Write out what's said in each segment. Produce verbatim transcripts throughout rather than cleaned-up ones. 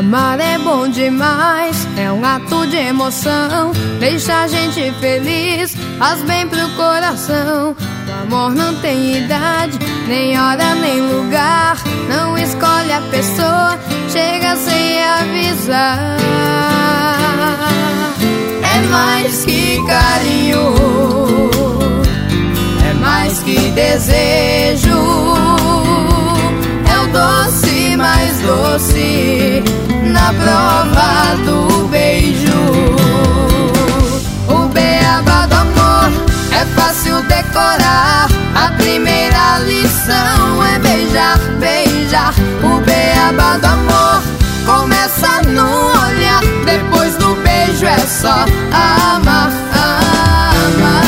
Amar é bom demais, é um ato de emoção, deixa a gente feliz, faz bem pro coração. O amor não tem idade, nem hora, nem lugar, não escolhe a pessoa, chega sem avisar. É mais que carinho, é mais que desejo, é o doce mais doce na prova do beijo. O beabá do amor é fácil decorar, a primeira lição é beijar, beijar. O beabá do amor começa no olhar, depois do beijo é só amar, amar.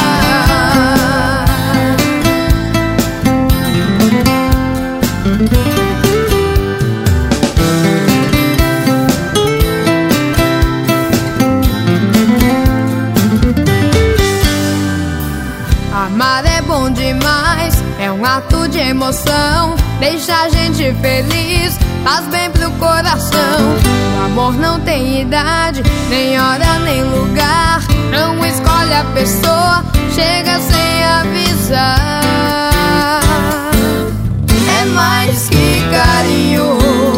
Amar é bom demais, é um ato de emoção, deixa a gente feliz, faz bem pro coração. O amor não tem idade, nem hora, nem lugar, não escolhe a pessoa, chega sem avisar. É mais que carinho,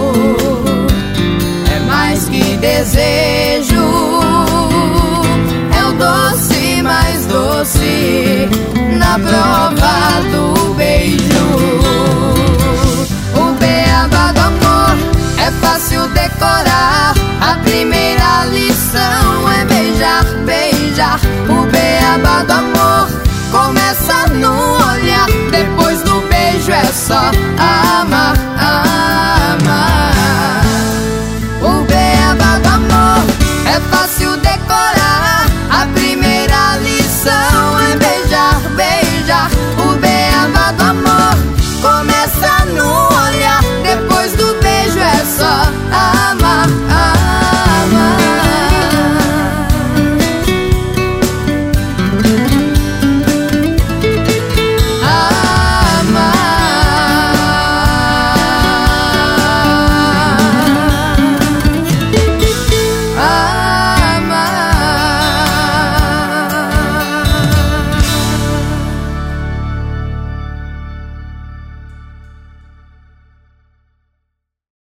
é mais que desejo, é o doce mais doce na prova do beijo. O beabá do amor é fácil decorar, a primeira lição é beijar, beijar. O beabá do amor começa no olhar, depois do beijo é só amar.